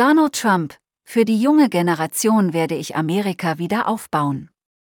Donald Trump: Für die junge Generation werde ich Amerika wieder aufbauen.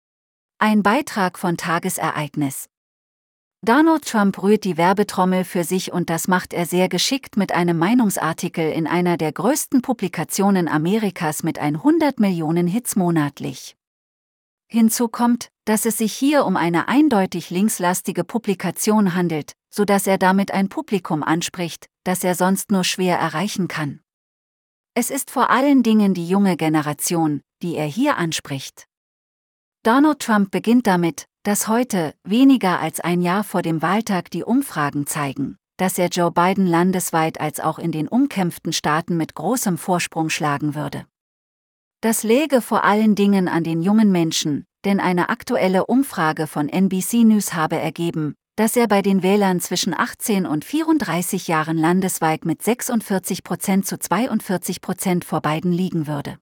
Ein Beitrag von Tagesereignis. Donald Trump rührt die Werbetrommel für sich, und das macht er sehr geschickt mit einem Meinungsartikel in einer der größten Publikationen Amerikas mit 100 Millionen Hits monatlich. Hinzu kommt, dass es sich hier um eine eindeutig linkslastige Publikation handelt, sodass er damit ein Publikum anspricht, das er sonst nur schwer erreichen kann. Es ist vor allen Dingen die junge Generation, die er hier anspricht. Donald Trump beginnt damit, dass heute, weniger als ein Jahr vor dem Wahltag, die Umfragen zeigen, dass er Joe Biden landesweit als auch in den umkämpften Staaten mit großem Vorsprung schlagen würde. Das läge vor allen Dingen an den jungen Menschen, denn eine aktuelle Umfrage von NBC News habe ergeben, dass er bei den Wählern zwischen 18 und 34 Jahren landesweit mit 46% zu 42% vor Biden liegen würde.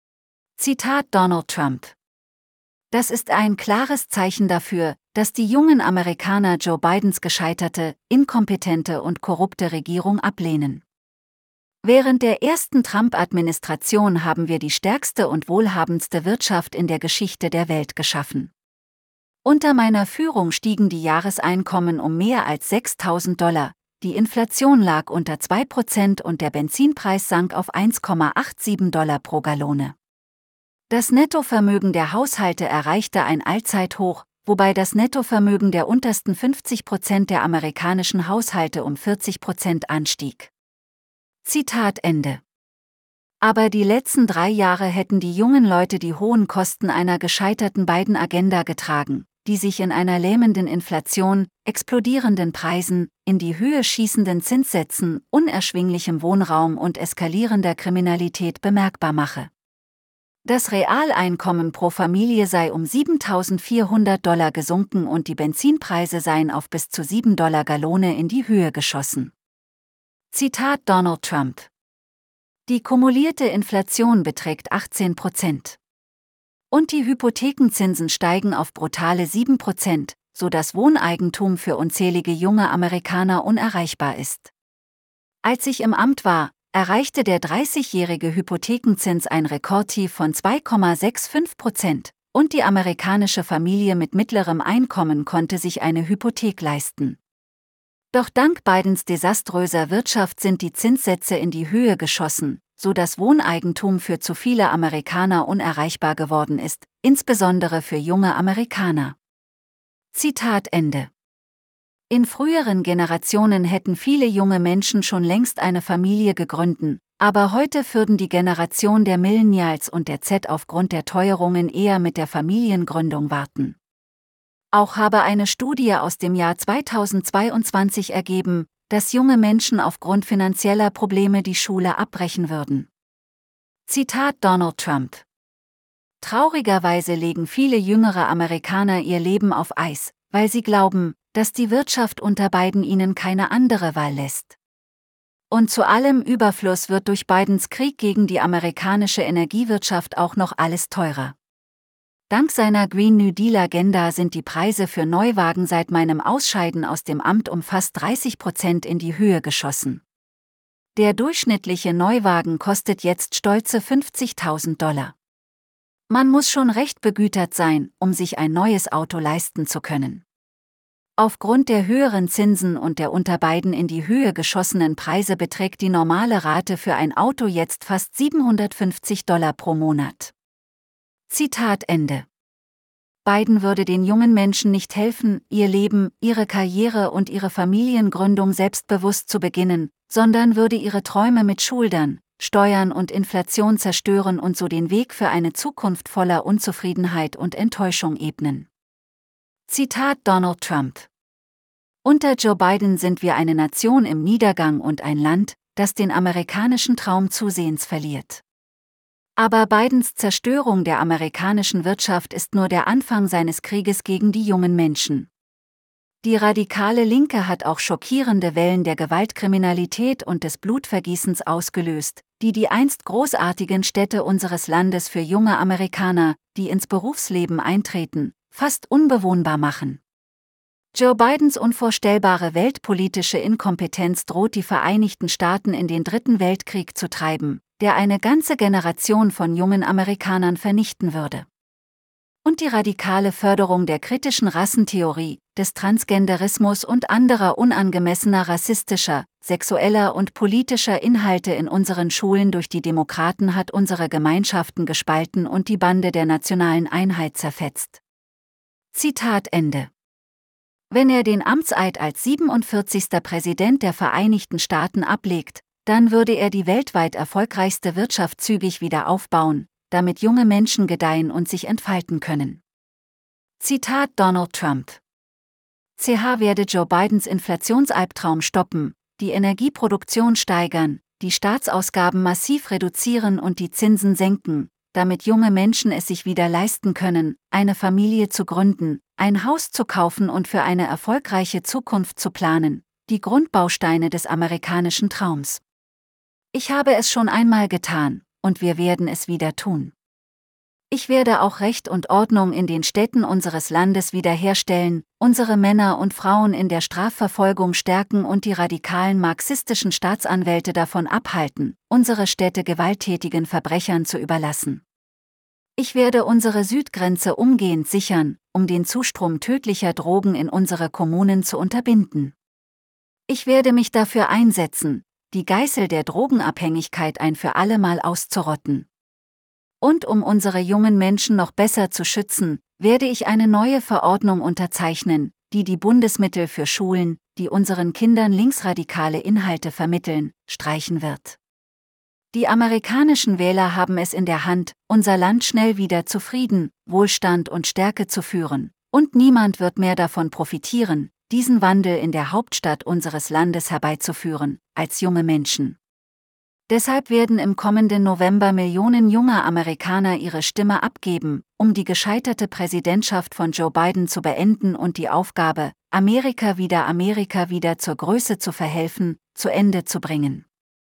Zitat Donald Trump: Das ist ein klares Zeichen dafür, dass die jungen Amerikaner Joe Bidens gescheiterte, inkompetente und korrupte Regierung ablehnen. Während der ersten Trump-Administration haben wir die stärkste und wohlhabendste Wirtschaft in der Geschichte der Welt geschaffen. Unter meiner Führung stiegen die Jahreseinkommen um mehr als $6.000, die Inflation lag unter 2% und der Benzinpreis sank auf $1,87 pro Gallone. Das Nettovermögen der Haushalte erreichte ein Allzeithoch, wobei das Nettovermögen der untersten 50% der amerikanischen Haushalte um 40% anstieg. Zitat Ende. Aber die letzten 3 Jahre hätten die jungen Leute die hohen Kosten einer gescheiterten Biden-Agenda getragen, die sich in einer lähmenden Inflation, explodierenden Preisen, in die Höhe schießenden Zinssätzen, unerschwinglichem Wohnraum und eskalierender Kriminalität bemerkbar mache. Das Realeinkommen pro Familie sei um $7.400 gesunken und die Benzinpreise seien auf bis zu $7 Gallone in die Höhe geschossen. Zitat Donald Trump: Die kumulierte Inflation beträgt 18%. Und die Hypothekenzinsen steigen auf brutale 7%, so dass Wohneigentum für unzählige junge Amerikaner unerreichbar ist. Als ich im Amt war, erreichte der 30-jährige Hypothekenzins ein Rekordtief von 2,65%, und die amerikanische Familie mit mittlerem Einkommen konnte sich eine Hypothek leisten. Doch dank Bidens desaströser Wirtschaft sind die Zinssätze in die Höhe geschossen, so dass Wohneigentum für zu viele Amerikaner unerreichbar geworden ist, insbesondere für junge Amerikaner. Zitat Ende. In früheren Generationen hätten viele junge Menschen schon längst eine Familie gegründet, aber heute würden die Generation der Millennials und der Z aufgrund der Teuerungen eher mit der Familiengründung warten. Auch habe eine Studie aus dem Jahr 2022 ergeben, dass junge Menschen aufgrund finanzieller Probleme die Schule abbrechen würden. Zitat Donald Trump: Traurigerweise legen viele jüngere Amerikaner ihr Leben auf Eis, weil sie glauben, dass die Wirtschaft unter Biden ihnen keine andere Wahl lässt. Und zu allem Überfluss wird durch Bidens Krieg gegen die amerikanische Energiewirtschaft auch noch alles teurer. Dank seiner Green New Deal-Agenda sind die Preise für Neuwagen seit meinem Ausscheiden aus dem Amt um fast 30% in die Höhe geschossen. Der durchschnittliche Neuwagen kostet jetzt stolze $50.000. Man muss schon recht begütert sein, um sich ein neues Auto leisten zu können. Aufgrund der höheren Zinsen und der unter Biden in die Höhe geschossenen Preise beträgt die normale Rate für ein Auto jetzt fast $750 pro Monat. Zitat Ende. Biden würde den jungen Menschen nicht helfen, ihr Leben, ihre Karriere und ihre Familiengründung selbstbewusst zu beginnen, sondern würde ihre Träume mit Schulden, Steuern und Inflation zerstören und so den Weg für eine Zukunft voller Unzufriedenheit und Enttäuschung ebnen. Zitat Donald Trump: Unter Joe Biden sind wir eine Nation im Niedergang und ein Land, das den amerikanischen Traum zusehends verliert. Aber Bidens Zerstörung der amerikanischen Wirtschaft ist nur der Anfang seines Krieges gegen die jungen Menschen. Die radikale Linke hat auch schockierende Wellen der Gewaltkriminalität und des Blutvergießens ausgelöst, die die einst großartigen Städte unseres Landes für junge Amerikaner, die ins Berufsleben eintreten, fast unbewohnbar machen. Joe Bidens unvorstellbare weltpolitische Inkompetenz droht die Vereinigten Staaten in den Dritten Weltkrieg zu treiben, der eine ganze Generation von jungen Amerikanern vernichten würde. Und die radikale Förderung der kritischen Rassentheorie, des Transgenderismus und anderer unangemessener rassistischer, sexueller und politischer Inhalte in unseren Schulen durch die Demokraten hat unsere Gemeinschaften gespalten und die Bande der nationalen Einheit zerfetzt. Zitat Ende. Wenn er den Amtseid als 47. Präsident der Vereinigten Staaten ablegt, dann würde er die weltweit erfolgreichste Wirtschaft zügig wieder aufbauen, damit junge Menschen gedeihen und sich entfalten können. Zitat Donald Trump. CH werde Joe Bidens Inflationsalbtraum stoppen, die Energieproduktion steigern, die Staatsausgaben massiv reduzieren und die Zinsen senken, damit junge Menschen es sich wieder leisten können, eine Familie zu gründen, ein Haus zu kaufen und für eine erfolgreiche Zukunft zu planen, die Grundbausteine des amerikanischen Traums. Ich habe es schon einmal getan, und wir werden es wieder tun. Ich werde auch Recht und Ordnung in den Städten unseres Landes wiederherstellen, unsere Männer und Frauen in der Strafverfolgung stärken und die radikalen marxistischen Staatsanwälte davon abhalten, unsere Städte gewalttätigen Verbrechern zu überlassen. Ich werde unsere Südgrenze umgehend sichern, um den Zustrom tödlicher Drogen in unsere Kommunen zu unterbinden. Ich werde mich dafür einsetzen, die Geißel der Drogenabhängigkeit ein für alle Mal auszurotten. Und um unsere jungen Menschen noch besser zu schützen, werde ich eine neue Verordnung unterzeichnen, die die Bundesmittel für Schulen, die unseren Kindern linksradikale Inhalte vermitteln, streichen wird. Die amerikanischen Wähler haben es in der Hand, unser Land schnell wieder zu Frieden, Wohlstand und Stärke zu führen, und niemand wird mehr davon profitieren, diesen Wandel in der Hauptstadt unseres Landes herbeizuführen, als junge Menschen. Deshalb werden im kommenden November Millionen junger Amerikaner ihre Stimme abgeben, um die gescheiterte Präsidentschaft von Joe Biden zu beenden und die Aufgabe, Amerika wieder zur Größe zu verhelfen, zu Ende zu bringen.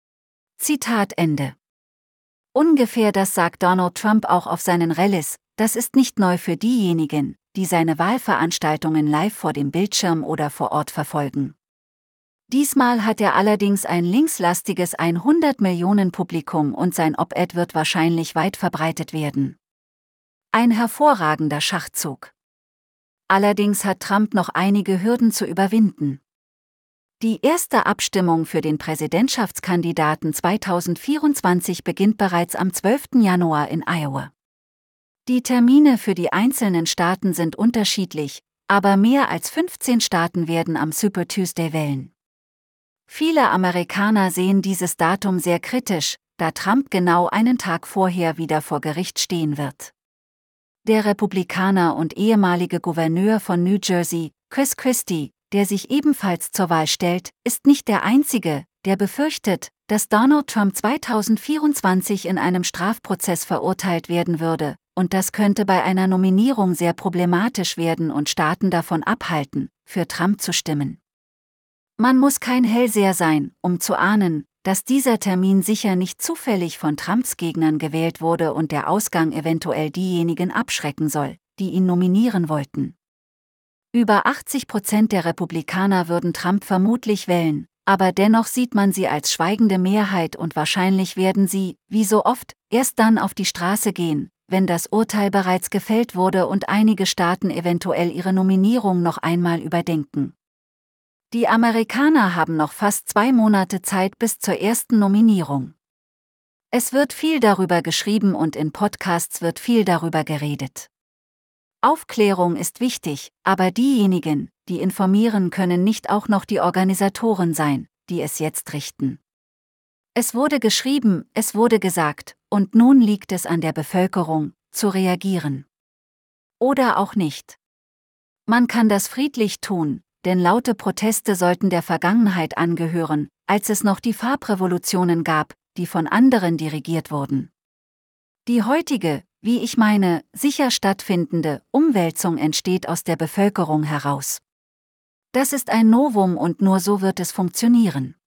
Zitat Ende. Ungefähr das sagt Donald Trump auch auf seinen Rallyes. Das ist nicht neu für diejenigen, die seine Wahlveranstaltungen live vor dem Bildschirm oder vor Ort verfolgen. Diesmal hat er allerdings ein linkslastiges 100-Millionen-Publikum und sein Op-Ed wird wahrscheinlich weit verbreitet werden. Ein hervorragender Schachzug. Allerdings hat Trump noch einige Hürden zu überwinden. Die erste Abstimmung für den Präsidentschaftskandidaten 2024 beginnt bereits am 12. Januar in Iowa. Die Termine für die einzelnen Staaten sind unterschiedlich, aber mehr als 15 Staaten werden am Super Tuesday wählen. Viele Amerikaner sehen dieses Datum sehr kritisch, da Trump genau einen Tag vorher wieder vor Gericht stehen wird. Der Republikaner und ehemalige Gouverneur von New Jersey, Chris Christie, der sich ebenfalls zur Wahl stellt, ist nicht der Einzige, der befürchtet, dass Donald Trump 2024 in einem Strafprozess verurteilt werden würde, und das könnte bei einer Nominierung sehr problematisch werden und Staaten davon abhalten, für Trump zu stimmen. Man muss kein Hellseher sein, um zu ahnen, dass dieser Termin sicher nicht zufällig von Trumps Gegnern gewählt wurde und der Ausgang eventuell diejenigen abschrecken soll, die ihn nominieren wollten. Über 80% der Republikaner würden Trump vermutlich wählen, aber dennoch sieht man sie als schweigende Mehrheit und wahrscheinlich werden sie, wie so oft, erst dann auf die Straße gehen, wenn das Urteil bereits gefällt wurde und einige Staaten eventuell ihre Nominierung noch einmal überdenken. Die Amerikaner haben noch fast 2 Monate Zeit bis zur ersten Nominierung. Es wird viel darüber geschrieben und in Podcasts wird viel darüber geredet. Aufklärung ist wichtig, aber diejenigen, die informieren, können nicht auch noch die Organisatoren sein, die es jetzt richten. Es wurde geschrieben, es wurde gesagt, und nun liegt es an der Bevölkerung, zu reagieren. Oder auch nicht. Man kann das friedlich tun, denn laute Proteste sollten der Vergangenheit angehören, als es noch die Farbrevolutionen gab, die von anderen dirigiert wurden. Die heutige, wie ich meine, sicher stattfindende Umwälzung entsteht aus der Bevölkerung heraus. Das ist ein Novum und nur so wird es funktionieren.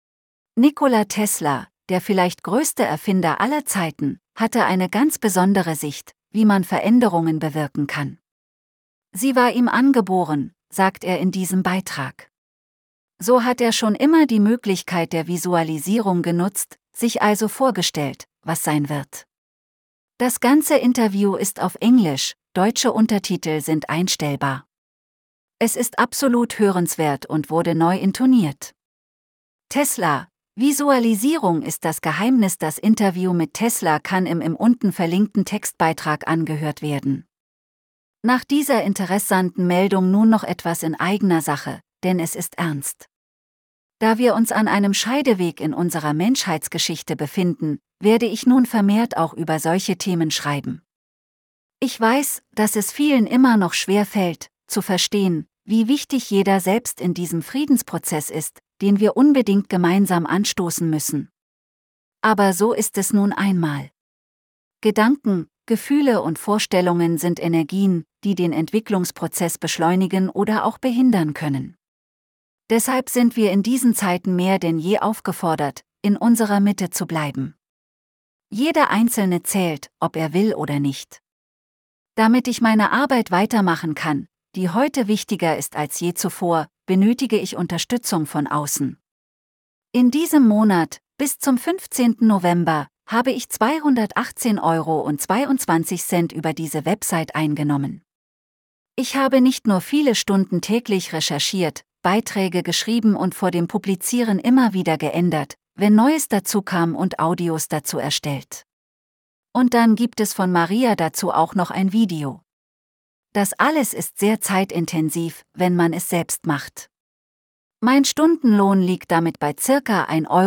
Nikola Tesla, der vielleicht größte Erfinder aller Zeiten, hatte eine ganz besondere Sicht, wie man Veränderungen bewirken kann. Sie war ihm angeboren, sagt er in diesem Beitrag. So hat er schon immer die Möglichkeit der Visualisierung genutzt, sich also vorgestellt, was sein wird. Das ganze Interview ist auf Englisch, deutsche Untertitel sind einstellbar. Es ist absolut hörenswert und wurde neu intoniert. Tesla. Visualisierung ist das Geheimnis. Das Interview mit Tesla kann im unten verlinkten Textbeitrag angehört werden. Nach dieser interessanten Meldung nun noch etwas in eigener Sache, denn es ist ernst. Da wir uns an einem Scheideweg in unserer Menschheitsgeschichte befinden, werde ich nun vermehrt auch über solche Themen schreiben. Ich weiß, dass es vielen immer noch schwer fällt, zu verstehen, wie wichtig jeder selbst in diesem Friedensprozess ist, den wir unbedingt gemeinsam anstoßen müssen. Aber so ist es nun einmal. Gedanken, Gefühle und Vorstellungen sind Energien, die den Entwicklungsprozess beschleunigen oder auch behindern können. Deshalb sind wir in diesen Zeiten mehr denn je aufgefordert, in unserer Mitte zu bleiben. Jeder Einzelne zählt, ob er will oder nicht. Damit ich meine Arbeit weitermachen kann, die heute wichtiger ist als je zuvor, benötige ich Unterstützung von außen. In diesem Monat, bis zum 15. November, habe ich 218,22 € über diese Website eingenommen. Ich habe nicht nur viele Stunden täglich recherchiert, Beiträge geschrieben und vor dem Publizieren immer wieder geändert, wenn Neues dazu kam und Audios dazu erstellt. Und dann gibt es von Maria dazu auch noch ein Video. Das alles ist sehr zeitintensiv, wenn man es selbst macht. Mein Stundenlohn liegt damit bei ca.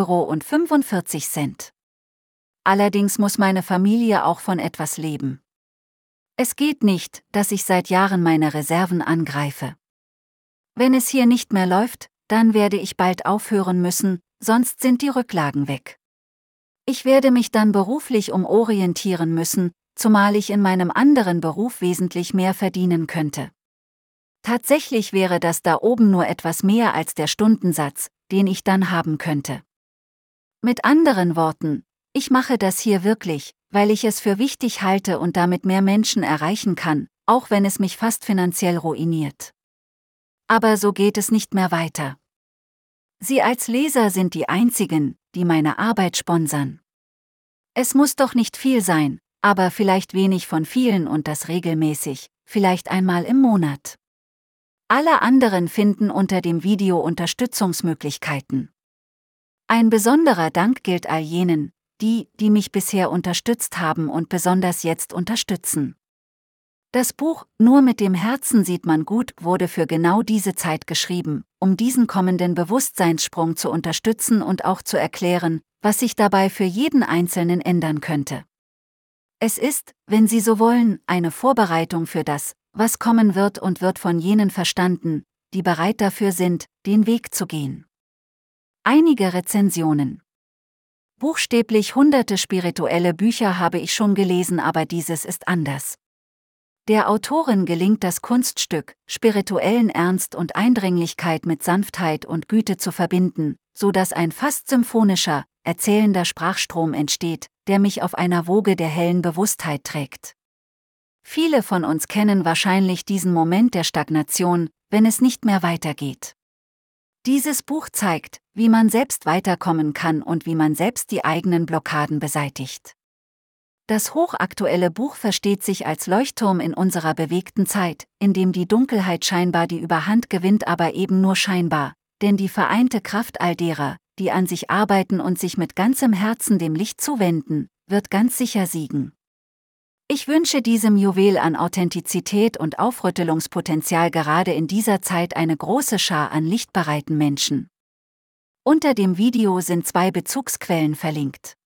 1,45 €. Allerdings muss meine Familie auch von etwas leben. Es geht nicht, dass ich seit Jahren meine Reserven angreife. Wenn es hier nicht mehr läuft, dann werde ich bald aufhören müssen, sonst sind die Rücklagen weg. Ich werde mich dann beruflich umorientieren müssen, zumal ich in meinem anderen Beruf wesentlich mehr verdienen könnte. Tatsächlich wäre das da oben nur etwas mehr als der Stundensatz, den ich dann haben könnte. Mit anderen Worten, ich mache das hier wirklich, weil ich es für wichtig halte und damit mehr Menschen erreichen kann, auch wenn es mich fast finanziell ruiniert. Aber so geht es nicht mehr weiter. Sie als Leser sind die einzigen, die meine Arbeit sponsern. Es muss doch nicht viel sein, aber vielleicht wenig von vielen und das regelmäßig, vielleicht einmal im Monat. Alle anderen finden unter dem Video Unterstützungsmöglichkeiten. Ein besonderer Dank gilt all jenen, die mich bisher unterstützt haben und besonders jetzt unterstützen. Das Buch Nur mit dem Herzen sieht man gut wurde für genau diese Zeit geschrieben, um diesen kommenden Bewusstseinssprung zu unterstützen und auch zu erklären, was sich dabei für jeden Einzelnen ändern könnte. Es ist, wenn Sie so wollen, eine Vorbereitung für das, was kommen wird und wird von jenen verstanden, die bereit dafür sind, den Weg zu gehen. Einige Rezensionen. Buchstäblich hunderte spirituelle Bücher habe ich schon gelesen, aber dieses ist anders. Der Autorin gelingt das Kunststück, spirituellen Ernst und Eindringlichkeit mit Sanftheit und Güte zu verbinden, so dass ein fast symphonischer, erzählender Sprachstrom entsteht, der mich auf einer Woge der hellen Bewusstheit trägt. Viele von uns kennen wahrscheinlich diesen Moment der Stagnation, wenn es nicht mehr weitergeht. Dieses Buch zeigt, wie man selbst weiterkommen kann und wie man selbst die eigenen Blockaden beseitigt. Das hochaktuelle Buch versteht sich als Leuchtturm in unserer bewegten Zeit, in dem die Dunkelheit scheinbar die Überhand gewinnt, aber eben nur scheinbar, denn die vereinte Kraft all derer, die an sich arbeiten und sich mit ganzem Herzen dem Licht zuwenden, wird ganz sicher siegen. Ich wünsche diesem Juwel an Authentizität und Aufrüttelungspotenzial gerade in dieser Zeit eine große Schar an lichtbereiten Menschen. Unter dem Video sind 2 Bezugsquellen verlinkt.